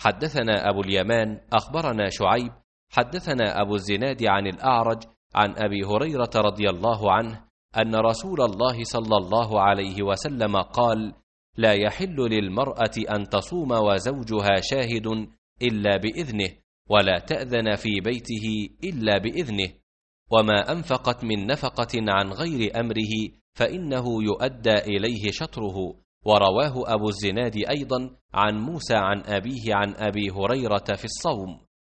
حدثنا أبو اليمان أخبرنا شعيب حدثنا أبو الزناد عن الأعرج عن أبي هريرة رضي الله عنه أن رسول الله صلى الله عليه وسلم قال: لا يحل للمرأة أن تصوم وزوجها شاهد إلا بإذنه، ولا تأذن في بيته إلا بإذنه، وما أنفقت من نفقة عن غير أمره فإنه يؤدى إليه شطره. ورواه أبو الزناد أيضا عن موسى عن أبيه عن أبي هريرة في الصوم.